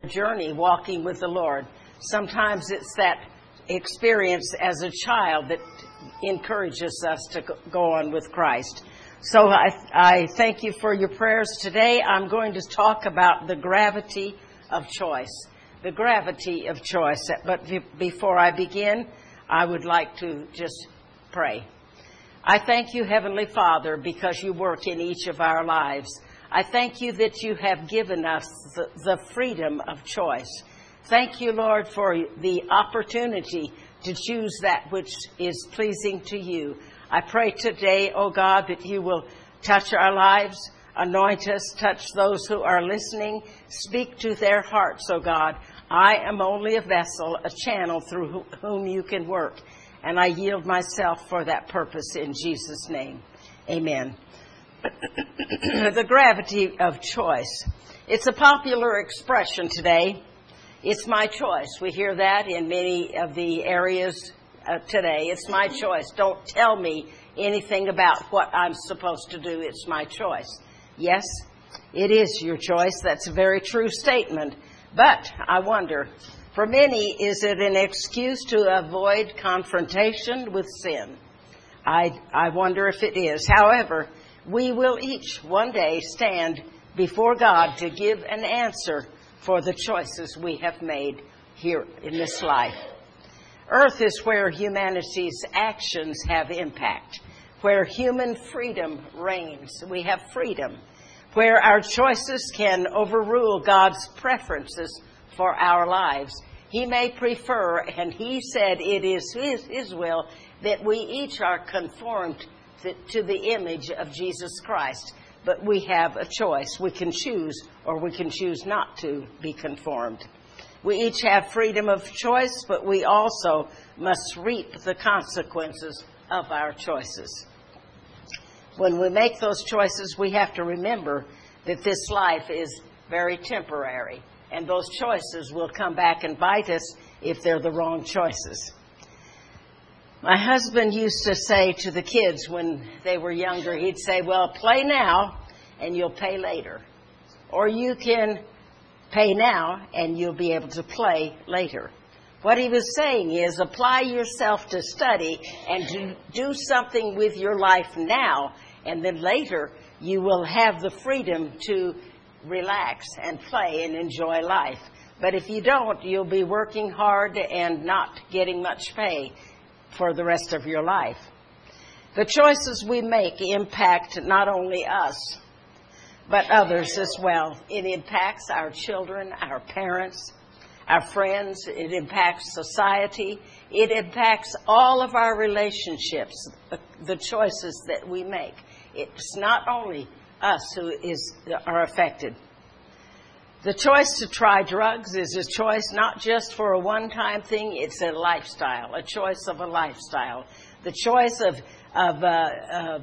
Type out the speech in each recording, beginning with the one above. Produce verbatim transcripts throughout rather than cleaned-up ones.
journey walking with the Lord. Sometimes it's that experience as a child that encourages us to go on with Christ. So I, I thank you for your prayers today. I'm going to talk about the gravity of choice. The gravity of choice. But before I begin, I would like to just pray. I thank you, Heavenly Father, because you work in each of our lives. I thank you that you have given us the, the freedom of choice. Thank you, Lord, for the opportunity to choose that which is pleasing to you. I pray today, oh God, that you will touch our lives, anoint us, touch those who are listening, speak to their hearts, oh God. I am only a vessel, a channel through whom you can work, and I yield myself for that purpose in Jesus' name. Amen. The gravity of choice. It's a popular expression today. It's my choice. We hear that in many of the areas uh, today. It's my choice. Don't tell me anything about what I'm supposed to do. It's my choice. Yes, it is your choice. That's a very true statement. But I wonder, for many, is it an excuse to avoid confrontation with sin? I, I wonder if it is. However, we will each one day stand before God to give an answer for the choices we have made here in this life. Earth is where humanity's actions have impact, where human freedom reigns. We have freedom, where our choices can overrule God's preferences for our lives. He may prefer, and he said it is his, his will, that we each are conformed to, to the image of Jesus Christ. But we have a choice. We can choose, or we can choose not to be conformed. We each have freedom of choice, but we also must reap the consequences of our choices. When we make those choices, we have to remember that this life is very temporary, and those choices will come back and bite us if they're the wrong choices. My husband used to say to the kids when they were younger, he'd say, well, play now and you'll pay later. Or you can pay now and you'll be able to play later. What he was saying is apply yourself to study and to do something with your life now, and then later you will have the freedom to relax and play and enjoy life. But if you don't, you'll be working hard and not getting much pay for the rest of your life. The choices we make impact not only us, but others as well. It impacts our children, our parents, our friends. It impacts society. It impacts all of our relationships, the choices that we make. It's not only us who is are affected. The choice to try drugs is a choice not just for a one-time thing, it's a lifestyle, a choice of a lifestyle. The choice of, of uh, uh,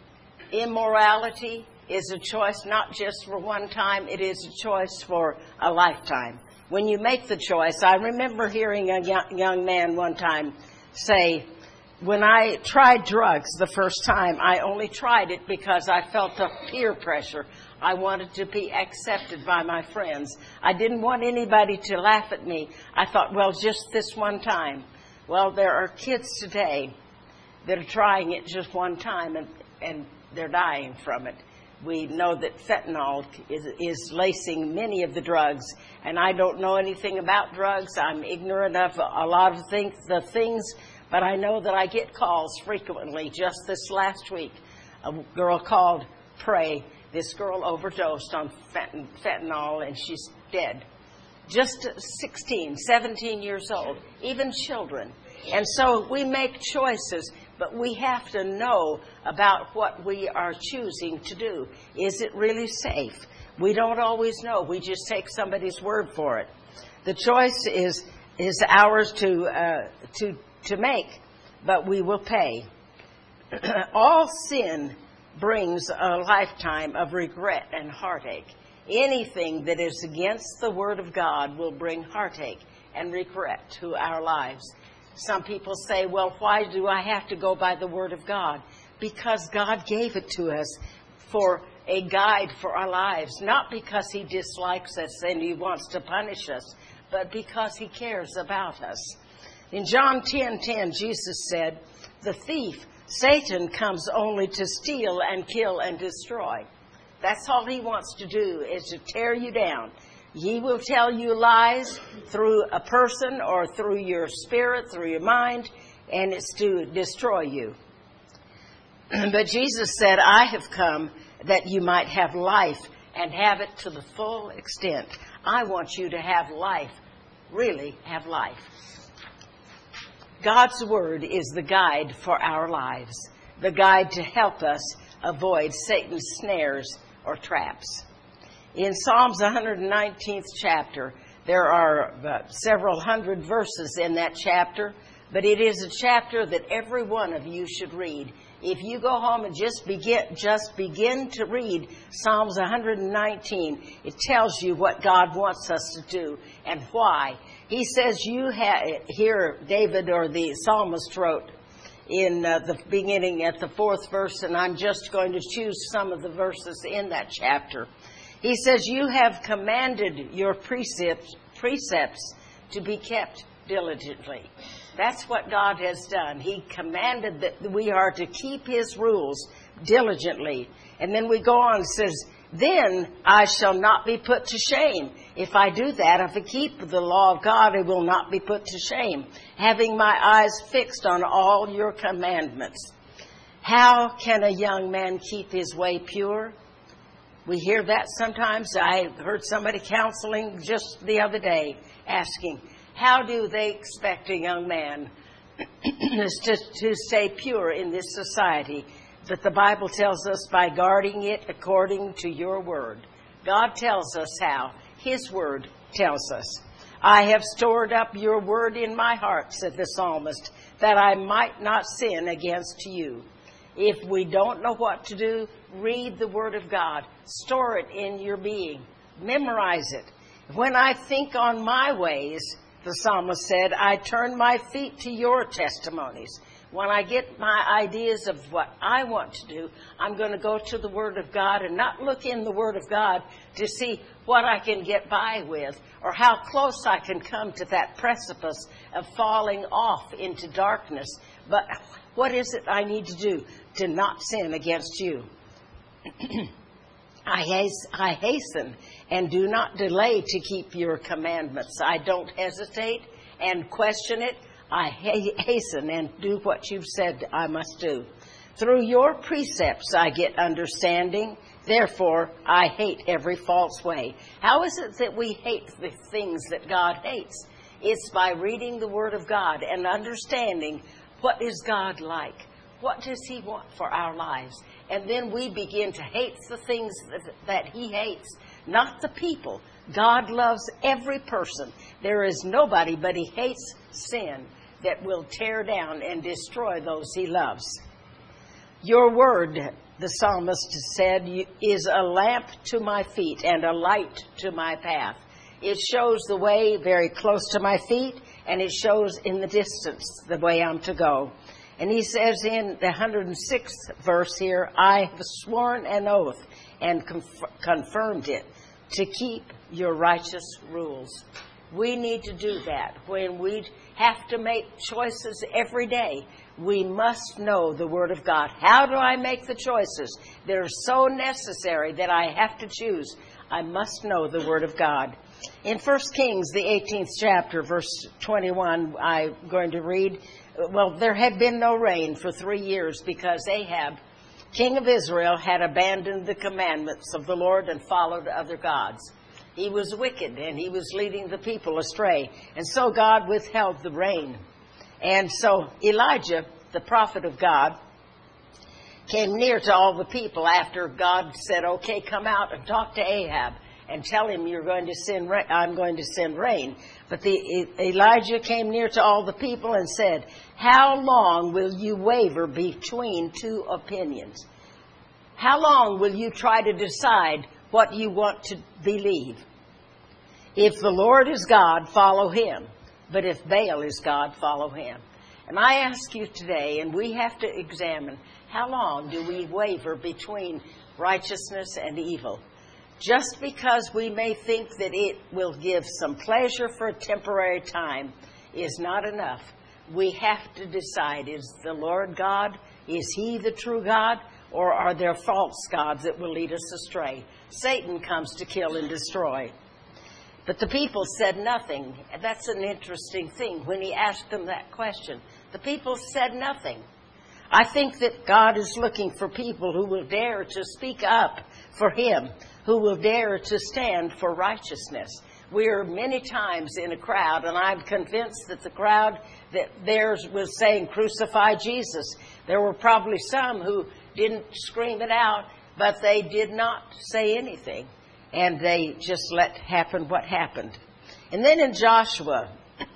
immorality is a choice not just for one time, it is a choice for a lifetime. When you make the choice, I remember hearing a young, young man one time say, when I tried drugs the first time, I only tried it because I felt the peer pressure. I wanted to be accepted by my friends. I didn't want anybody to laugh at me. I thought, well, just this one time. Well, there are kids today that are trying it just one time, and, and they're dying from it. We know that fentanyl is, is lacing many of the drugs, and I don't know anything about drugs. I'm ignorant of a lot of things, the things, but I know that I get calls frequently. Just this last week, a girl called, pray. This girl overdosed on fent- fentanyl, and she's dead. Just sixteen, seventeen years old, even children. And so we make choices, but we have to know about what we are choosing to do. Is it really safe? We don't always know. We just take somebody's word for it. The choice is is ours to uh, to to make, but we will pay. All sin brings a lifetime of regret and heartache. Anything that is against the Word of God will bring heartache and regret to our lives. Some people say, well, why do I have to go by the Word of God? Because God gave it to us for a guide for our lives, not because he dislikes us and he wants to punish us, but because he cares about us. In John ten ten, Jesus said, "The thief, Satan, comes only to steal and kill and destroy." That's all he wants to do, is to tear you down. He will tell you lies through a person or through your spirit, through your mind, and it's to destroy you. But Jesus said, "I have come that you might have life and have it to the full extent." I want you to have life, really have life. God's Word is the guide for our lives, the guide to help us avoid Satan's snares or traps. In Psalms one hundred nineteenth chapter, there are uh, several hundred verses in that chapter, but it is a chapter that every one of you should read. If you go home and just begin, just begin to read Psalms one hundred nineteen, it tells you what God wants us to do and why. He says, you have, here David or the psalmist wrote in uh, the beginning at the fourth verse, and I'm just going to choose some of the verses in that chapter. He says, "You have commanded your precepts, precepts to be kept diligently." That's what God has done. He commanded that we are to keep his rules diligently. And then we go on and says, "Then I shall not be put to shame." If I do that, if I keep the law of God, I will not be put to shame, having my eyes fixed on all your commandments. How can a young man keep his way pure? We hear that sometimes. I heard somebody counseling just the other day asking, how do they expect a young man to, to stay pure in this society? But the Bible tells us by guarding it according to your word. God tells us how. His word tells us. "I have stored up your word in my heart," said the psalmist, "that I might not sin against you." If we don't know what to do, read the Word of God. Store it in your being. Memorize it. "When I think on my ways," the psalmist said, "I turn my feet to your testimonies." When I get my ideas of what I want to do, I'm going to go to the Word of God and not look in the Word of God to see what I can get by with or how close I can come to that precipice of falling off into darkness. But what is it I need to do to not sin against you? I, haste, I hasten and do not delay to keep your commandments. I don't hesitate and question it. I ha- hasten and do what you've said I must do. Through your precepts I get understanding. Therefore, I hate every false way. How is it that we hate the things that God hates? It's by reading the Word of God and understanding what is God like. What does he want for our lives? And then we begin to hate the things that, that he hates, not the people. God loves every person. There is nobody, but he hates sin that will tear down and destroy those he loves. Your word, the psalmist said, is a lamp to my feet and a light to my path. It shows the way very close to my feet, and it shows in the distance the way I'm to go. And he says in the one hundred sixth verse here, "I have sworn an oath and conf- confirmed it to keep your righteous rules." We need to do that. When we have to make choices every day, we must know the Word of God. How do I make the choices? They're so necessary that I have to choose. I must know the Word of God. In First Kings, the eighteenth chapter, verse twenty-one, I'm going to read. Well, there had been no rain for three years because Ahab, king of Israel, had abandoned the commandments of the Lord and followed other gods. He was wicked and he was leading the people astray. And so God withheld the rain. And so Elijah, the prophet of God, came near to all the people after God said, "Okay, come out and talk to Ahab and tell him you're going to send rain. I'm going to send rain." But the, Elijah came near to all the people and said, "How long will you waver between two opinions? How long will you try to decide what you want to believe? If the Lord is God, follow him. But if Baal is God, follow him." And I ask you today, and we have to examine, how long do we waver between righteousness and evil. Just because we may think that it will give some pleasure for a temporary time is not enough. We have to decide, is the Lord God, is He the true God, or are there false gods that will lead us astray? Satan comes to kill and destroy. But the people said nothing. That's an interesting thing when he asked them that question. The people said nothing. I think that God is looking for people who will dare to speak up for Him, who will dare to stand for righteousness. We are many times in a crowd, and I'm convinced that the crowd that theirs was saying, crucify Jesus. There were probably some who didn't scream it out, but they did not say anything. And they just let happen what happened. And then in Joshua,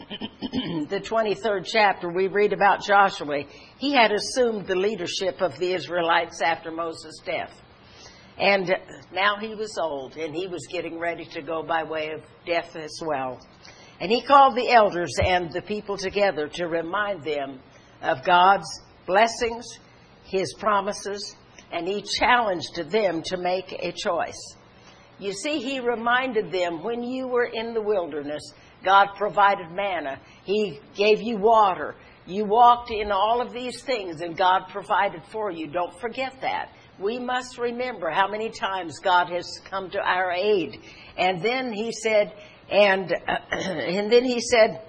the twenty-third chapter, we read about Joshua. He had assumed the leadership of the Israelites after Moses' death. And now he was old, and he was getting ready to go by way of death as well. And he called the elders and the people together to remind them of God's blessings, His promises, and he challenged them to make a choice. You see, he reminded them, when you were in the wilderness, God provided manna. He gave you water. You walked in all of these things, and God provided for you. Don't forget that. We must remember how many times God has come to our aid. And then he said, and uh, and then he said,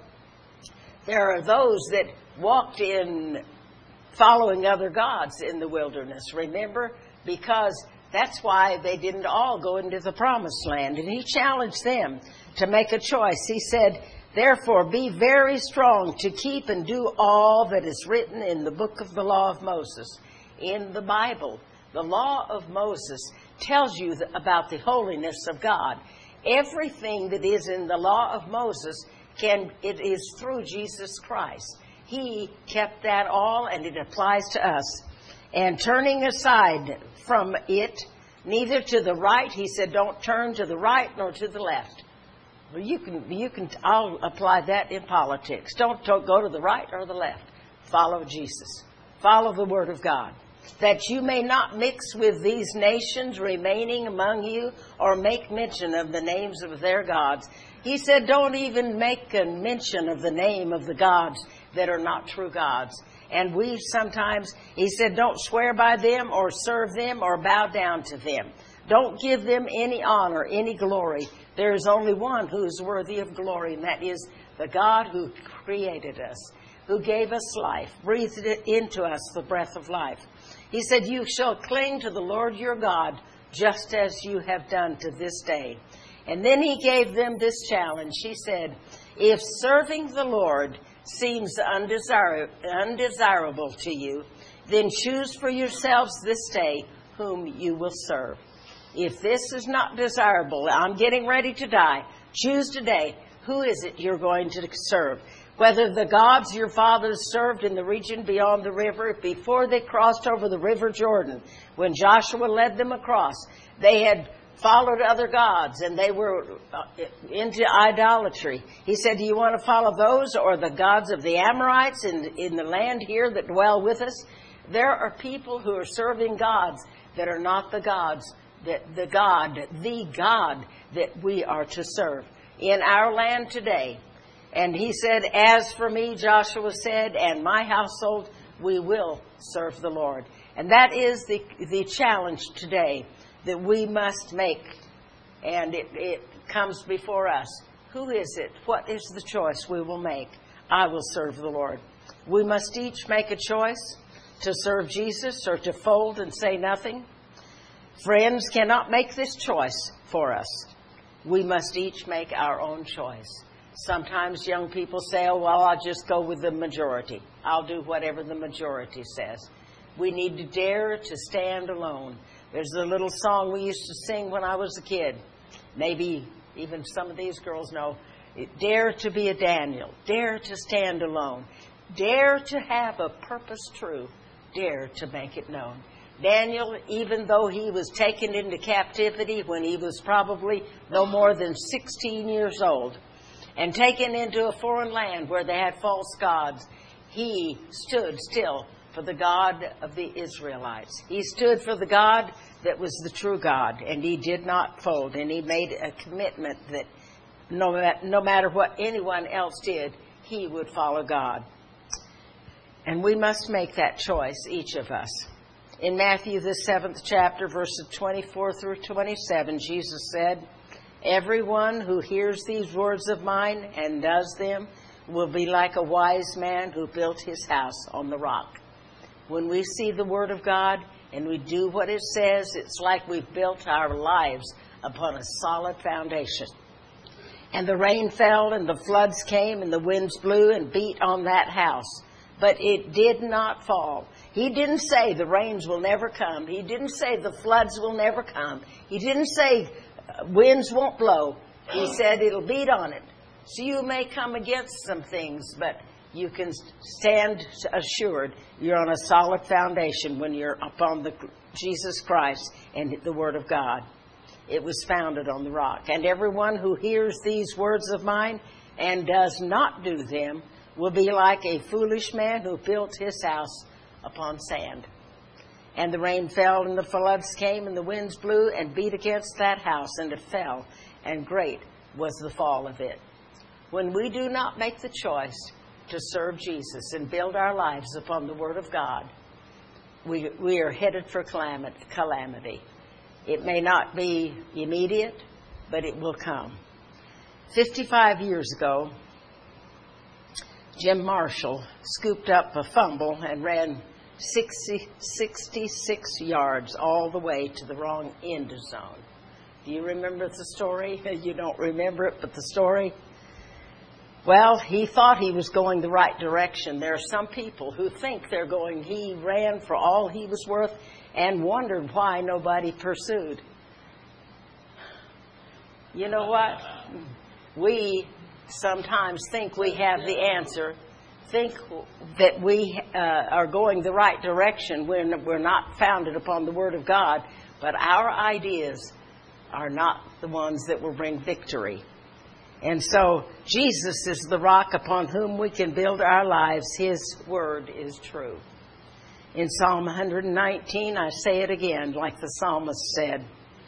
there are those that walked in following other gods in the wilderness. Remember, because that's why they didn't all go into the promised land. And he challenged them to make a choice. He said, therefore, be very strong to keep and do all that is written in the book of the law of Moses. In the Bible, the law of Moses tells you about the holiness of God. Everything that is in the law of Moses, can it is through Jesus Christ. He kept that all, and it applies to us. And turning aside from it, neither to the right, he said, don't turn to the right nor to the left. Well, you can, you can, I'll apply that in politics. Don't, don't go to the right or the left. Follow Jesus. Follow the Word of God. That you may not mix with these nations remaining among you, or make mention of the names of their gods. He said, don't even make a mention of the name of the gods that are not true gods. And we sometimes, he said, don't swear by them or serve them or bow down to them. Don't give them any honor, any glory. There is only one who is worthy of glory, and that is the God who created us, who gave us life, breathed it into us the breath of life. He said, you shall cling to the Lord your God, just as you have done to this day. And then he gave them this challenge. He said, if serving the Lord seems undesir- undesirable to you, then choose for yourselves this day whom you will serve. If this is not desirable, I'm getting ready to die, choose today, who is it you're going to serve? Whether the gods your fathers served in the region beyond the river, before they crossed over the river Jordan, when Joshua led them across, they had followed other gods, and they were into idolatry. He said, do you want to follow those or the gods of the Amorites in, in the land here that dwell with us? There are people who are serving gods that are not the gods, that the God, the God that we are to serve in our land today. And he said, as for me, Joshua said, and my household, we will serve the Lord. And that is the, the challenge today that we must make. And it, it comes before us. Who is it? What is the choice we will make? I will serve the Lord. We must each make a choice to serve Jesus or to fold and say nothing. Friends cannot make this choice for us. We must each make our own choice. Sometimes young people say, oh, well, I'll just go with the majority. I'll do whatever the majority says. We need to dare to stand alone. There's a little song we used to sing when I was a kid. Maybe even some of these girls know. Dare to be a Daniel. Dare to stand alone. Dare to have a purpose true. Dare to make it known. Daniel, even though he was taken into captivity when he was probably no more than sixteen years old, and taken into a foreign land where they had false gods, he stood still for the God of the Israelites. He stood for the God that was the true God, and he did not fold, and he made a commitment that no, no matter what anyone else did, he would follow God. And we must make that choice, each of us. In Matthew, the seventh chapter, verses twenty-four through twenty-seven, Jesus said, "Everyone who hears these words of mine and does them will be like a wise man who built his house on the rock." When we see the Word of God and we do what it says, it's like we've built our lives upon a solid foundation. And the rain fell, and the floods came, and the winds blew and beat on that house. But it did not fall. He didn't say the rains will never come. He didn't say the floods will never come. He didn't say winds won't blow. He said it'll beat on it. So you may come against some things, but you can stand assured you're on a solid foundation when you're upon the Jesus Christ and the Word of God. It was founded on the rock. And everyone who hears these words of mine and does not do them will be like a foolish man who built his house upon sand. And the rain fell, and the floods came, and the winds blew and beat against that house, and it fell, and great was the fall of it. When we do not make the choice to serve Jesus and build our lives upon the Word of God, we, we are headed for calamity. It may not be immediate, but it will come. fifty-five years ago, Jim Marshall scooped up a fumble and ran sixty, sixty-six yards all the way to the wrong end zone. Do you remember the story? You don't remember it, but the story? Well, he thought he was going the right direction. There are some people who think they're going, he ran for all he was worth and wondered why nobody pursued. You know what? We sometimes think we have the answer, think that we uh, are going the right direction when we're not founded upon the Word of God, but our ideas are not the ones that will bring victory. And so Jesus is the rock upon whom we can build our lives. His Word is true. In Psalm one nineteen, I say it again, like the psalmist said,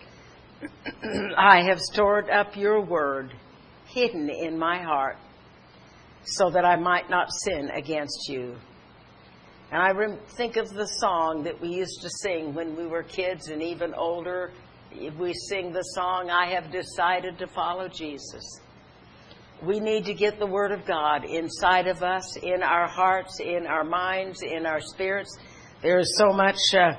"I have stored up your word, hidden in my heart, so that I might not sin against you." And I rem- think of the song that we used to sing when we were kids and even older. We sing the song, "I have decided to follow Jesus." We need to get the Word of God inside of us, in our hearts, in our minds, in our spirits. There is so much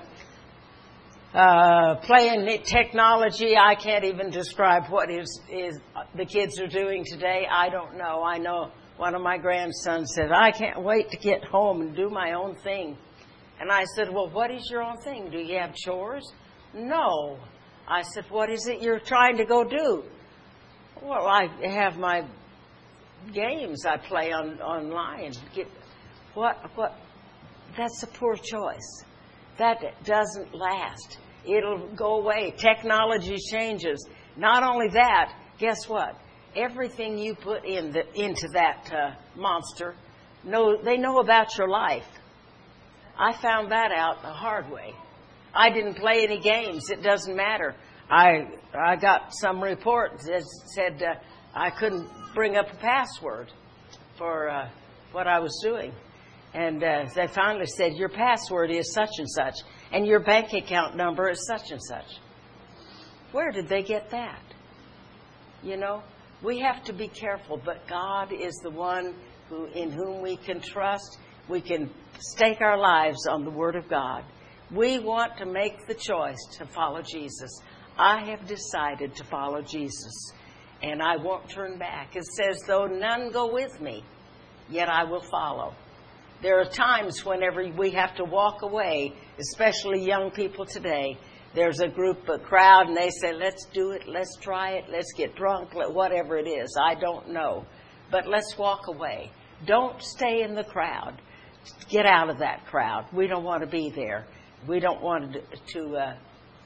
uh, uh, playing technology. I can't even describe what is, is the kids are doing today. I don't know. I know one of my grandsons said, "I can't wait to get home and do my own thing." And I said, "Well, what is your own thing? Do you have chores?" "No." I said, "What is it you're trying to go do?" "Well, I have my games I play on online." Get, what? What? That's a poor choice. That doesn't last. It'll go away. Technology changes. Not only that, guess what? Everything you put in the, into that uh, monster, know, they know about your life. I found that out the hard way. I didn't play any games. It doesn't matter. I I got some report that said uh, I couldn't bring up a password for uh, what I was doing. And uh, they finally said, "Your password is such and such, and your bank account number is such and such." Where did they get that? You know, we have to be careful, but God is the one who, in whom we can trust. We can stake our lives on the Word of God. We want to make the choice to follow Jesus. I have decided to follow Jesus, and I won't turn back. It says, "Though none go with me, yet I will follow." There are times whenever we have to walk away, especially young people today. There's a group, a crowd, and they say, "Let's do it, let's try it, let's get drunk," whatever it is. I don't know. But let's walk away. Don't stay in the crowd. Get out of that crowd. We don't want to be there. We don't want to, to uh,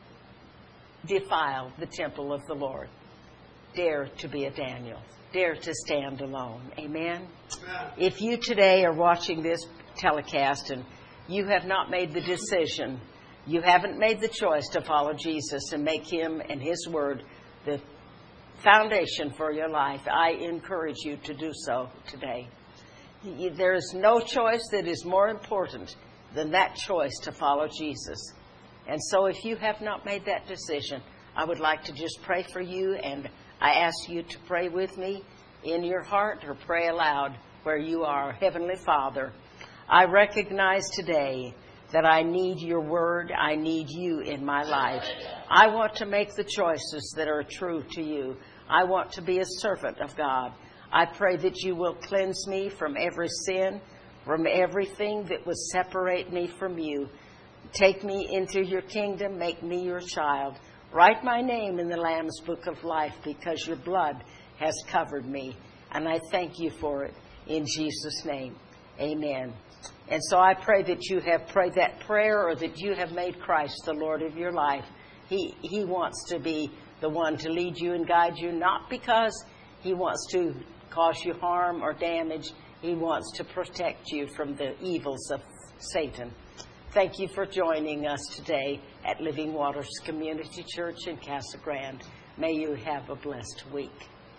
defile the temple of the Lord. Dare to be a Daniel. Dare to stand alone. Amen? Amen. If you today are watching this telecast and you have not made the decision, you haven't made the choice to follow Jesus and make him and his word the foundation for your life, I encourage you to do so today. There is no choice that is more important than that choice to follow Jesus. And so if you have not made that decision, I would like to just pray for you, and I ask you to pray with me in your heart or pray aloud where you are. Heavenly Father, I recognize today that I need your word. I need you in my life. I want to make the choices that are true to you. I want to be a servant of God. I pray that you will cleanse me from every sin, from everything that would separate me from you. Take me into your kingdom. Make me your child. Write my name in the Lamb's Book of Life, because your blood has covered me. And I thank you for it in Jesus' name. Amen. And so I pray that you have prayed that prayer, or that you have made Christ the Lord of your life. He, he wants to be the one to lead you and guide you, not because he wants to cause you harm or damage. He wants to protect you from the evils of Satan. Thank you for joining us today at Living Waters Community Church in Casa Grande. May you have a blessed week.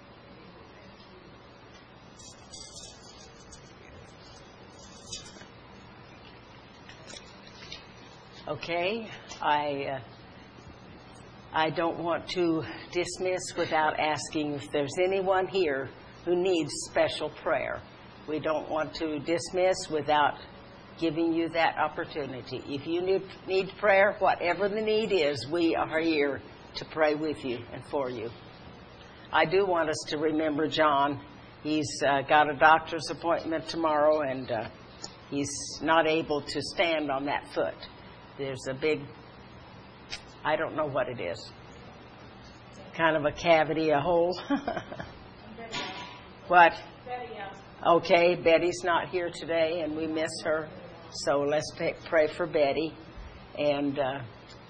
Okay, I uh, I don't want to dismiss without asking if there's anyone here who needs special prayer. We don't want to dismiss without giving you that opportunity. If you need, need prayer, whatever the need is, we are here to pray with you and for you. I do want us to remember John. He's uh, got a doctor's appointment tomorrow, and uh, he's not able to stand on that foot. There's a big, I don't know what it is, kind of a cavity, a hole. What? Okay, Betty's not here today, and we miss her. So let's pay, pray for Betty. And uh,